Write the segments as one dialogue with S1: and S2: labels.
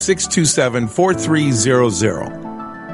S1: 627-4300.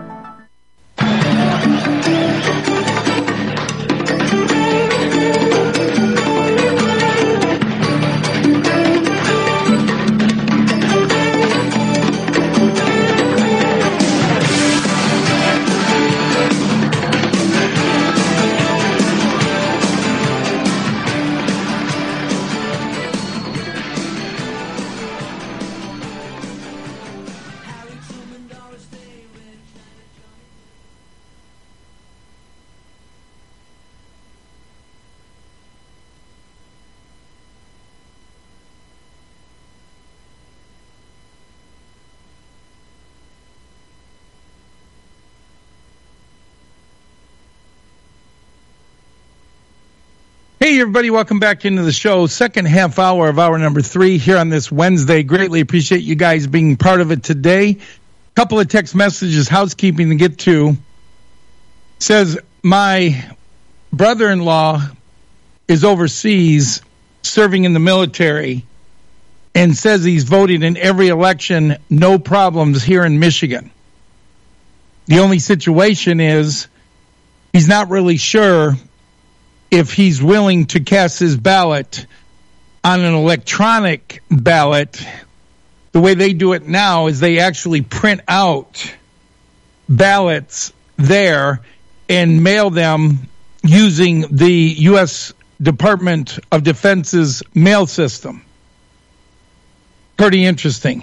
S1: Hey, everybody, welcome back into the show. Second half hour of hour number 3 here on this Wednesday. Greatly appreciate you guys being part of it today. Couple of text messages, housekeeping to get to. Says, my brother-in-law is overseas serving in the military and says he's voted in every election, no problems here in Michigan. The only situation is he's not really sure if he's willing to cast his ballot on an electronic ballot. The way they do it now is they actually print out ballots there and mail them using the U.S. Department of Defense's mail system. Pretty interesting.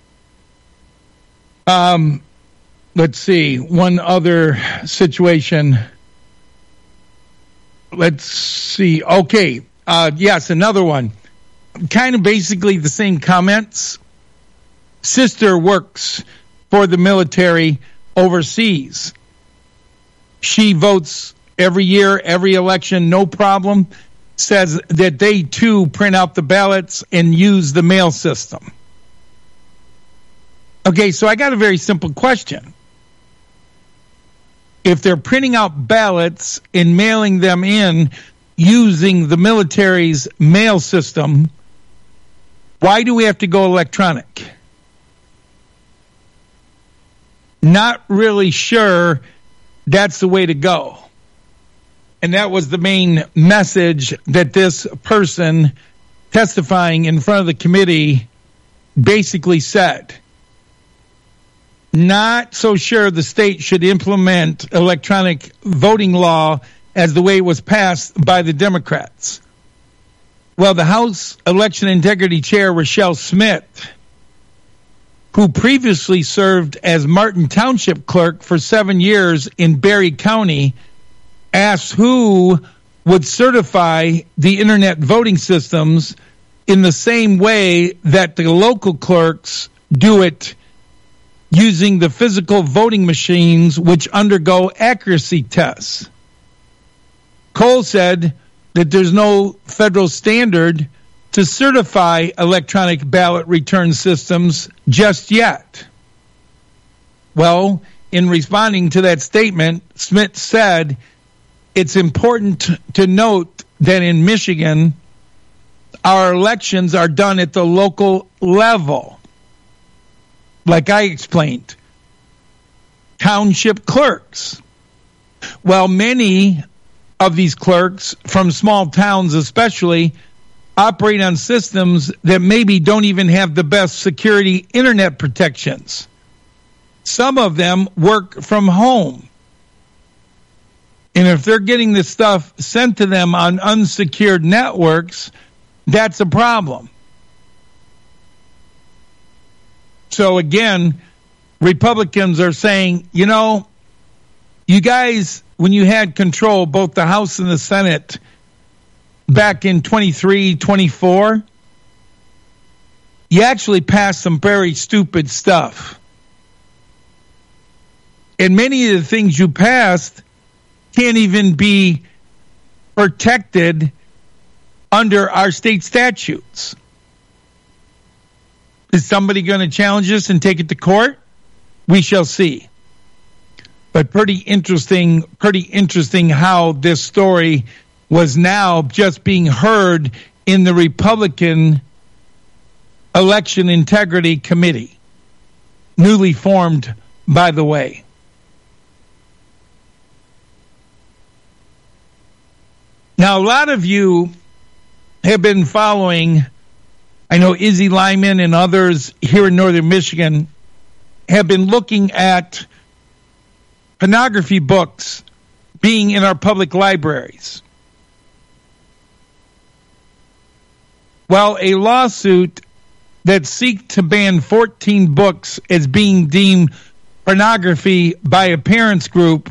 S1: Let's see. One other situation. Let's see. Okay. Yes, another one. Kind of basically the same comments. Sister works for the military overseas. She votes every year, every election, no problem. Says that they, too, print out the ballots and use the mail system. Okay, so I got a very simple question. If they're printing out ballots and mailing them in using the military's mail system, why do we have to go electronic? Not really sure that's the way to go. And that was the main message that this person testifying in front of the committee basically said. Not so sure the state should implement electronic voting law as the way it was passed by the Democrats. Well, the House Election Integrity Chair, Rochelle Smith, who previously served as Martin Township Clerk for 7 years in Berry County, asked who would certify the internet voting systems in the same way that the local clerks do it using the physical voting machines which undergo accuracy tests. Cole said that there's no federal standard to certify electronic ballot return systems just yet. Well, in responding to that statement, Smith said it's important to note that in Michigan, our elections are done at the local level. Like I explained, township clerks. Well, many of these clerks from small towns especially operate on systems that maybe don't even have the best security internet protections. Some of them work from home. And if they're getting this stuff sent to them on unsecured networks, that's a problem. So again, Republicans are saying, you know, you guys, when you had control, both the House and the Senate, back in 23, 24, you actually passed some very stupid stuff. And many of the things you passed can't even be protected under our state statutes. Is somebody going to challenge this and take it to court? We shall see. But pretty interesting how this story was now just being heard in the Republican Election Integrity Committee. newly formed, by the way. Now, a lot of you have been following, I know Izzy Lyman and others here in northern Michigan have been looking at pornography books being in our public libraries. Well, a lawsuit that seeks to ban 14 books as being deemed pornography by a parents group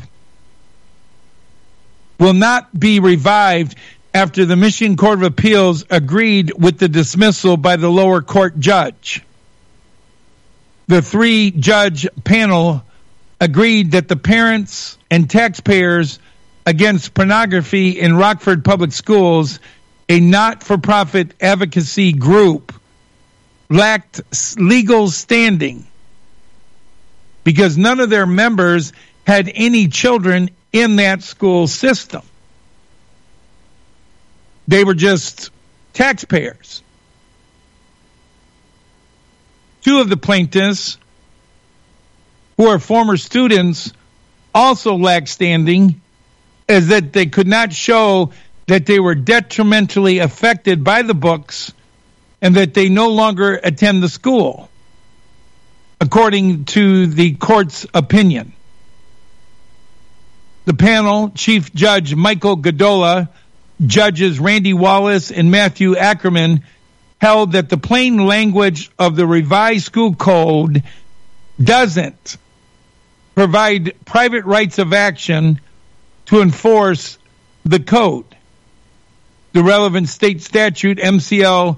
S1: will not be revived after the Michigan Court of Appeals agreed with the dismissal by the lower court judge. The 3-judge panel agreed that the Parents and Taxpayers Against Pornography in Rockford Public Schools, a not-for-profit advocacy group, lacked legal standing because none of their members had any children in that school system. They were just taxpayers. 2 of the plaintiffs, who are former students, also lacked standing, as that they could not show that they were detrimentally affected by the books and that they no longer attend the school, according to the court's opinion. The panel, Chief Judge Michael Godola, Judges Randy Wallace and Matthew Ackerman, held that the plain language of the revised school code doesn't provide private rights of action to enforce the code. The relevant state statute, MCL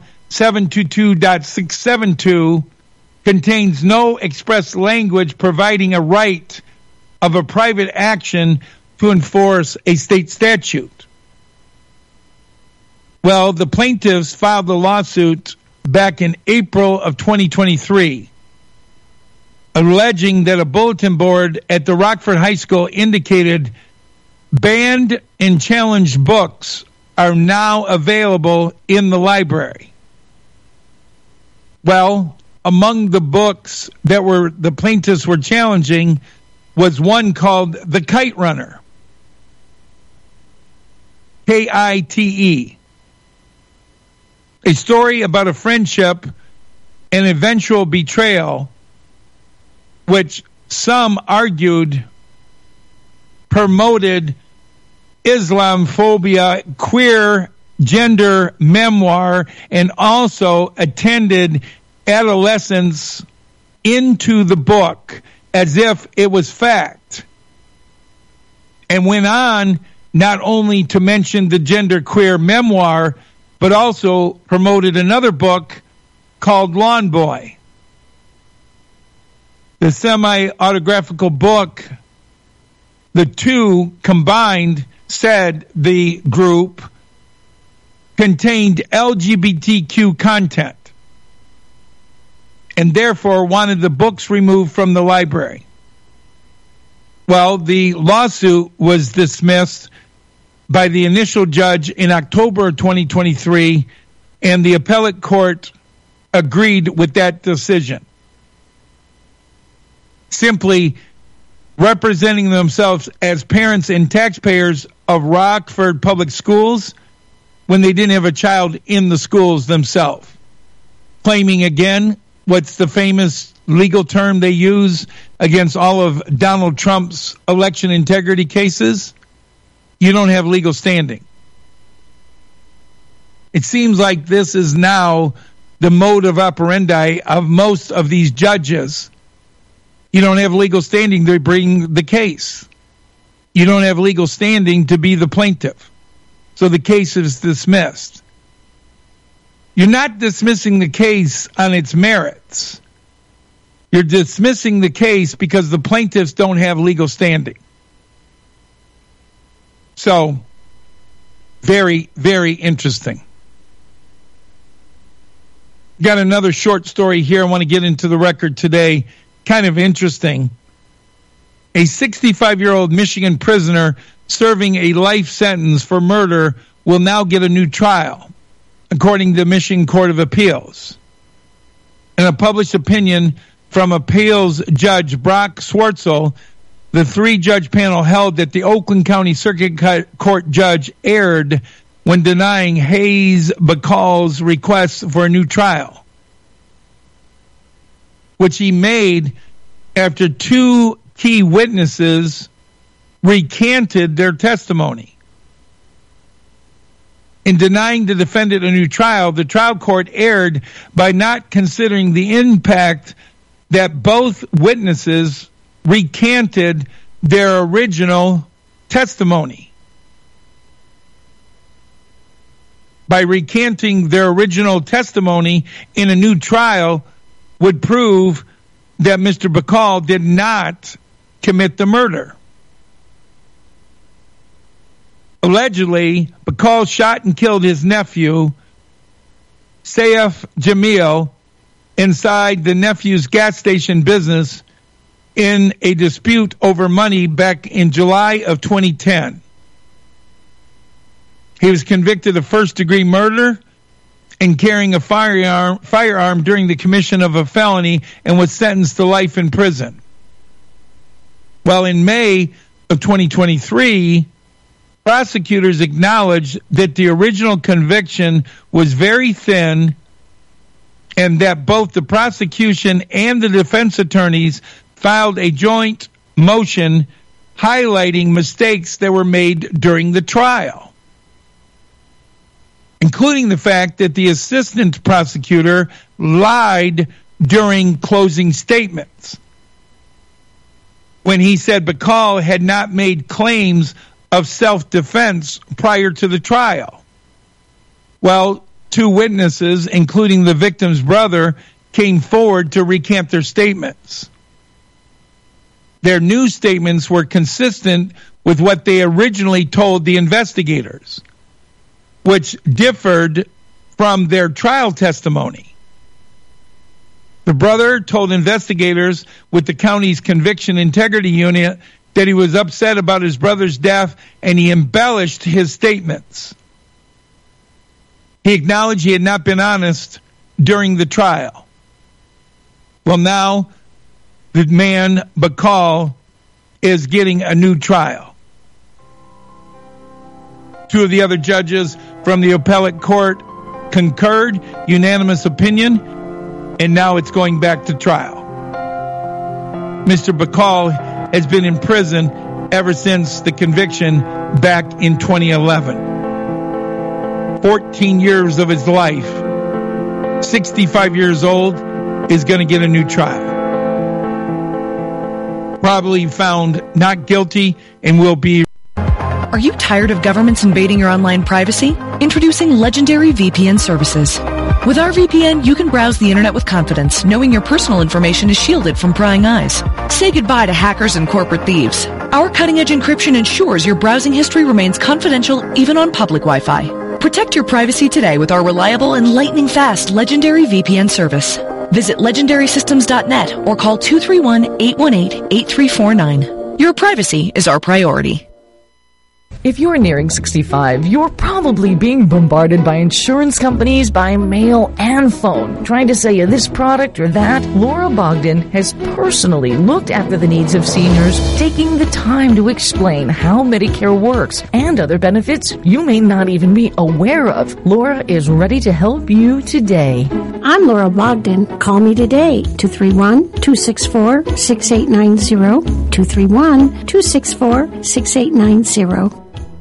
S1: 722.672, contains no express language providing a right of a private action to enforce a state statute. Well, the plaintiffs filed the lawsuit back in April of 2023, alleging that a bulletin board at the Rockford High School indicated banned and challenged books are now available in the library. Well, among the books that the plaintiffs were challenging was one called The Kite Runner, Kite, a story about a friendship and eventual betrayal, which some argued promoted Islamophobia, queer gender memoir, and also attended adolescents into the book as if it was fact, and went on not only to mention the gender queer memoir, but also promoted another book called Lawn Boy. The semi-autographical book, the two combined, said the group contained LGBTQ content and therefore wanted the books removed from the library. Well, the lawsuit was dismissed by the initial judge in October of 2023, and the appellate court agreed with that decision, simply representing themselves as parents and taxpayers of Rockford Public Schools when they didn't have a child in the schools themselves. Claiming again, what's the famous legal term they use against all of Donald Trump's election integrity cases? You don't have legal standing. It seems like this is now the mode operandi of most of these judges. You don't have legal standing to bring the case. You don't have legal standing to be the plaintiff. So the case is dismissed. You're not dismissing the case on its merits. You're dismissing the case because the plaintiffs don't have legal standing. So, very, very interesting. Got another short story here I want to get into the record today. Kind of interesting. A 65-year-old Michigan prisoner serving a life sentence for murder will now get a new trial, according to the Michigan Court of Appeals. In a published opinion from appeals judge Brock Swartzel, the 3-judge panel held that the Oakland County Circuit Court judge erred when denying Hayes Bacall's request for a new trial, which he made after 2 key witnesses recanted their testimony. In denying the defendant a new trial, the trial court erred by not considering the impact that both witnesses recanted their original testimony. By recanting their original testimony in a new trial would prove that Mr. Bacall did not commit the murder. Allegedly, Bacall shot and killed his nephew, Saif Jamil, inside the nephew's gas station business in a dispute over money back in July of 2010. He was convicted of first-degree murder and carrying a firearm during the commission of a felony and was sentenced to life in prison. Well, in May of 2023, prosecutors acknowledged that the original conviction was very thin and that both the prosecution and the defense attorneys filed a joint motion highlighting mistakes that were made during the trial, including the fact that the assistant prosecutor lied during closing statements when he said Bacall had not made claims of self-defense prior to the trial. Well, 2 witnesses, including the victim's brother, came forward to recant their statements. Their new statements were consistent with what they originally told the investigators, which differed from their trial testimony. The brother told investigators with the county's conviction integrity unit that he was upset about his brother's death, and he embellished his statements. He acknowledged he had not been honest during the trial. Well, now the man, Bacall, is getting a new trial. 2 of the other judges from the appellate court concurred, unanimous opinion, and now it's going back to trial. Mr. Bacall has been in prison ever since the conviction back in 2011. 14 years of his life, 65 years old, is going to get a new trial. Probably found not guilty and will be.
S2: Are you tired of governments invading your online privacy? Introducing Legendary VPN services. With our VPN, you can browse the internet with confidence, knowing your personal information is shielded from prying eyes. Say goodbye to hackers and corporate thieves. Our cutting-edge encryption ensures your browsing history remains confidential even on public Wi-Fi. Protect your privacy today with our reliable and lightning-fast Legendary VPN service. Visit legendarysystems.net or call 231-818-8349. Your privacy is our priority.
S3: If you're nearing 65, you're probably being bombarded by insurance companies by mail and phone, trying to sell you this product or that. Laura Bogdan has personally looked after the needs of seniors, taking the time to explain how Medicare works and other benefits you may not even be aware of. Laura is ready to help you today.
S4: I'm Laura Bogdan. Call me today, 231-264-6890, 231-264-6890.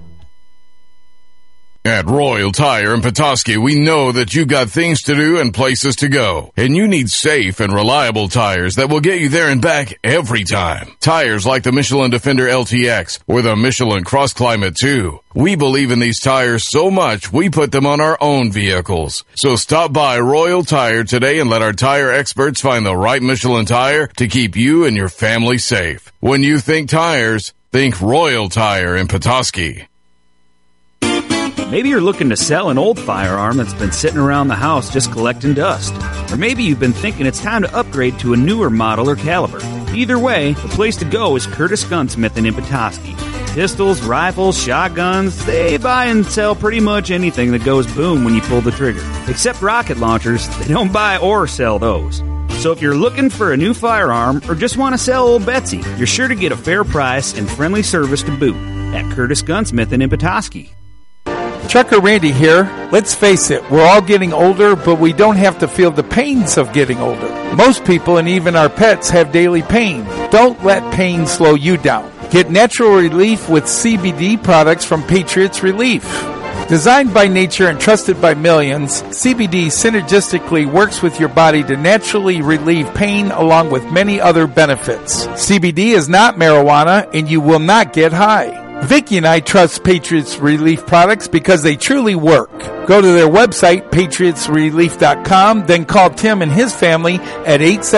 S5: At Royal Tire in Petoskey, we know that you've got things to do and places to go, and you need safe and reliable tires that will get you there and back every time. Tires like the Michelin Defender LTX or the Michelin Cross Climate 2. We believe in these tires so much, we put them on our own vehicles. So stop by Royal Tire today and let our tire experts find the right Michelin tire to keep you and your family safe. When you think tires, think Royal Tire in Petoskey.
S6: Maybe you're looking to sell an old firearm that's been sitting around the house just collecting dust. Or maybe you've been thinking it's time to upgrade to a newer model or caliber. Either way, the place to go is Curtis Gunsmith in Petoskey. Pistols, rifles, shotguns, they buy and sell pretty much anything that goes boom when you pull the trigger. Except rocket launchers, they don't buy or sell those. So if you're looking for a new firearm or just want to sell old Betsy, you're sure to get a fair price and friendly service to boot at Curtis Gunsmith in Petoskey.
S1: Trucker Randy here. Let's face it, we're all getting older, but we don't have to feel the pains of getting older. Most people and even our pets have daily pain. Don't let pain slow you down. Get natural relief with CBD products from Patriots Relief. Designed by nature and trusted by millions, CBD synergistically works with your body to naturally relieve pain along with many other benefits. CBD is not marijuana and you will not get high. Vicki and I trust Patriots Relief products because they truly work. Go to their website, patriotsrelief.com, then call Tim and his family at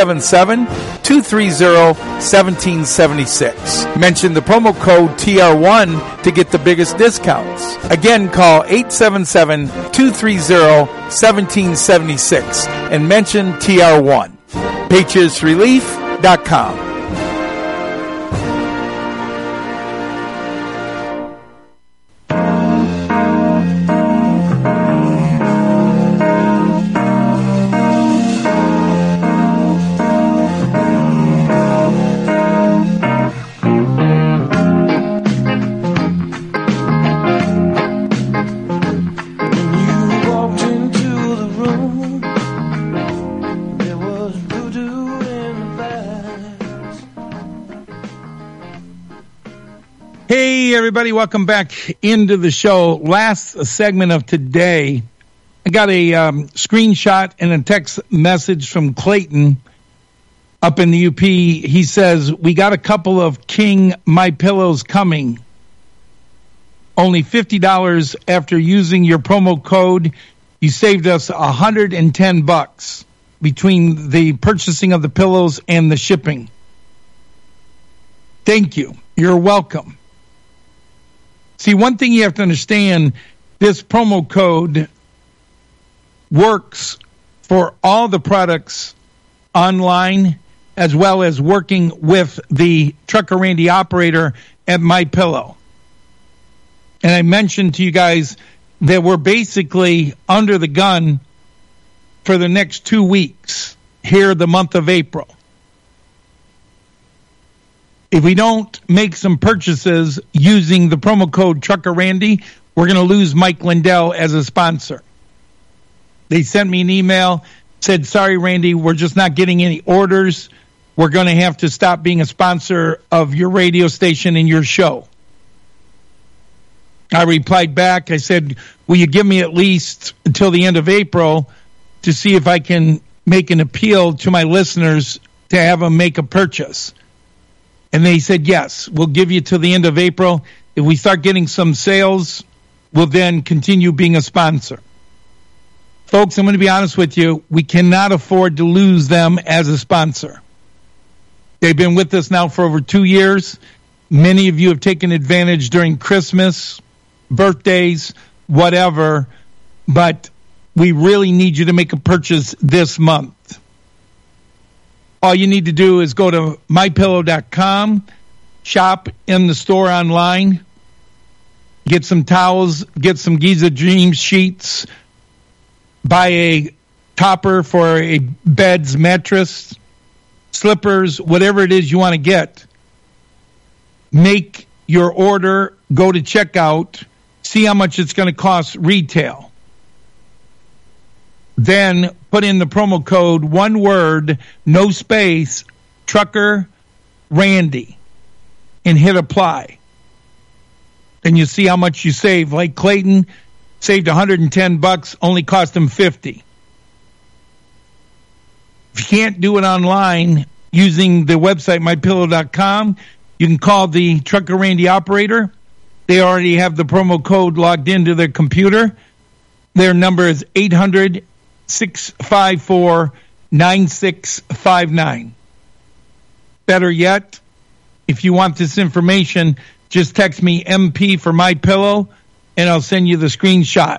S1: 877-230-1776. Mention the promo code TR1 to get the biggest discounts. Again, call 877-230-1776 and mention TR1. patriotsrelief.com. Everybody, welcome back into the show. Last segment of today, I got a screenshot and a text message from Clayton up in the UP. He says, we got a couple of King My Pillows coming. Only $50 after using your promo code. You saved us $110 between the purchasing of the pillows and the shipping. Thank you. You're welcome. See, one thing you have to understand, this promo code works for all the products online as well as working with the Trucker Randy operator at MyPillow. And I mentioned to you guys that we're basically under the gun for the next 2 weeks here the month of April. If we don't make some purchases using the promo code Trucker Randy, we're going to lose Mike Lindell as a sponsor. They sent me an email, said, sorry, Randy, we're just not getting any orders. We're going to have to stop being a sponsor of your radio station and your show. I replied back. I said, will you give me at least until the end of April to see if I can make an appeal to my listeners to have them make a purchase? And they said, yes, we'll give you till the end of April. If we start getting some sales, we'll then continue being a sponsor. Folks, I'm going to be honest with you. We cannot afford to lose them as a sponsor. They've been with us now for over 2 years. Many of you have taken advantage during Christmas, birthdays, whatever. But we really need you to make a purchase this month. All you need to do is go to mypillow.com, shop in the store online, get some towels, get some Giza Dream sheets, buy a topper for a bed's mattress, slippers, whatever it is you want to get. Make your order, go to checkout, see how much it's going to cost retail. Then put in the promo code, one word, no space, Trucker Randy, and hit apply. Then you see how much you save. Like Clayton saved $110, only cost him $50. If you can't do it online using the website mypillow.com, you can call the Trucker Randy operator. They already have the promo code logged into their computer. Their number is 800-654-9659. Better yet, if you want this information, just text me MP for MyPillow, and I'll send you the screenshot.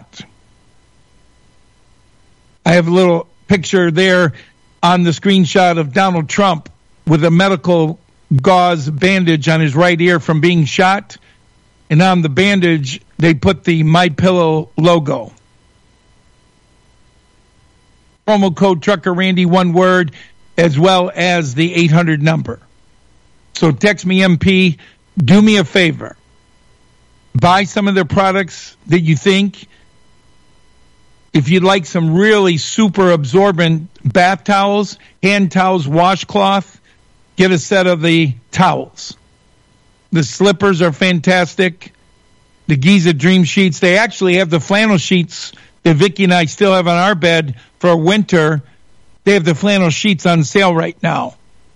S1: I have a little picture there on the screenshot of Donald Trump with a medical gauze bandage on his right ear from being shot. And on the bandage, they put the MyPillow logo. Promo code Trucker Randy, one word. as well as the 800 number. So text me MP, do me a favor. Buy some of their products that you think. If you'd like some really super absorbent bath towels, hand towels, washcloth, get a set of the towels. The slippers are fantastic. The Giza Dream Sheets. They actually have the flannel sheets that Vicki and I still have on our bed for winter. They have the flannel sheets on sale right now.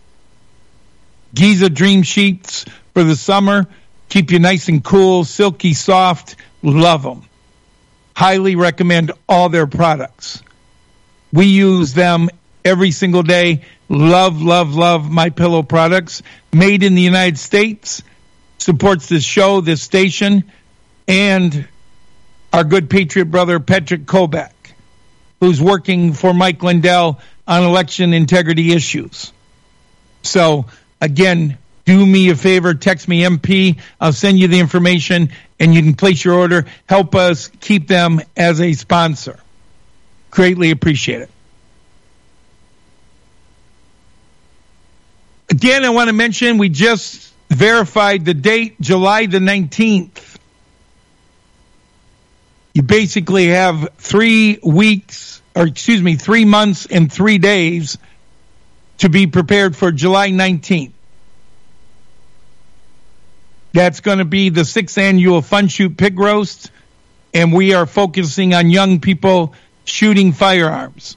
S1: Giza Dream Sheets for the summer. Keep you nice and cool, silky, soft. Love them. Highly recommend all their products. We use them every single day. Love, love, love MyPillow products. Made in the United States. Supports this show, this station, and our good Patriot brother, Patrick Kobach, who's working for Mike Lindell on election integrity issues. So, again, do me a favor, text me MP. I'll send you the information, and you can place your order. Help us keep them as a sponsor. Greatly appreciate it. Again, I want to mention we just verified the date, July the 19th. You basically have 3 months and 3 days to be prepared for July 19th. That's going to be the 6th annual Fun Shoot Pig Roast, and we are focusing on young people shooting firearms.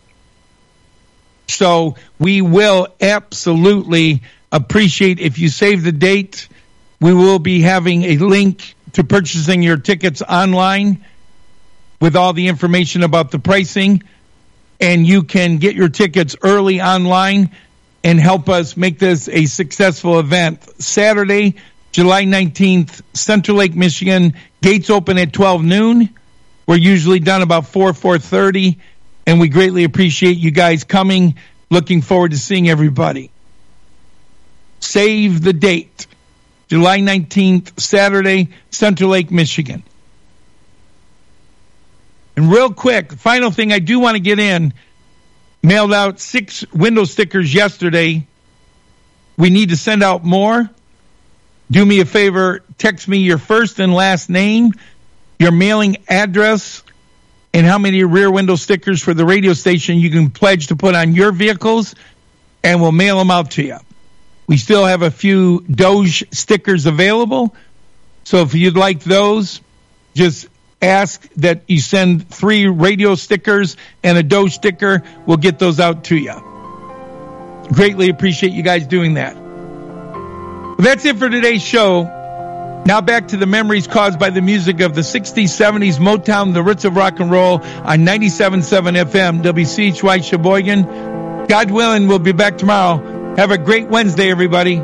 S1: So we will absolutely appreciate if you save the date. We will be having a link to purchasing your tickets online with all the information about the pricing, and you can get your tickets early online and help us make this a successful event. Saturday, July 19th, Central Lake, Michigan. Gates open at 12 noon. We're usually done about 4:30, and we greatly appreciate you guys coming. Looking forward to seeing everybody. Save the date. July 19th, Saturday, Central Lake, Michigan. And real quick, final thing I do want to get in. Mailed out 6 window stickers yesterday. We need to send out more. Do me a favor, text me your first and last name, your mailing address, and how many rear window stickers for the radio station you can pledge to put on your vehicles, and we'll mail them out to you. We still have a few Doge stickers available, so if you'd like those, just ask that you send 3 radio stickers and a Doge sticker. We'll get those out to you. Greatly appreciate you guys doing that. Well, that's it for today's show. Now back to the memories caused by the music of the 60s, 70s, Motown, the roots of rock and roll on 97.7 FM, WCHY Sheboygan. God willing, we'll be back tomorrow. Have a great Wednesday, everybody.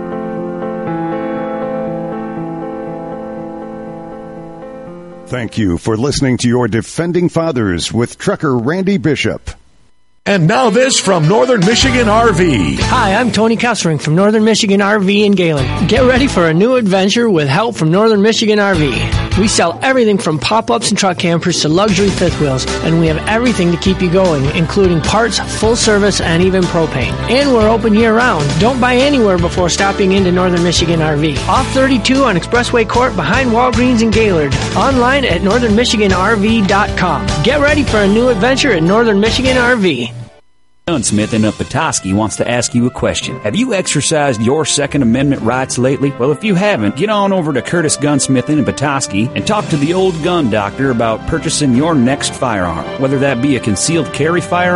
S7: Thank you for listening to your Defending Fathers with Trucker Randy Bishop.
S8: And now this from Northern Michigan RV.
S9: Hi, I'm Tony Kessering from Northern Michigan RV in Gaylord. Get ready for a new adventure with help from Northern Michigan RV. We sell everything from pop-ups and truck campers to luxury fifth wheels, and we have everything to keep you going, including parts, full service, and even propane. And we're open year-round. Don't buy anywhere before stopping into Northern Michigan RV. Off 32 on Expressway Court behind Walgreens in Gaylord. Online at northernmichiganrv.com. Get ready for a new adventure at Northern Michigan RV.
S6: Gunsmith in Petoskey wants to ask you a question. Have you exercised your Second Amendment rights lately? Well, if you haven't, get on over to Curtis Gunsmith in Petoskey and talk to the old gun doctor about purchasing your next firearm. Whether that be a concealed carry firearm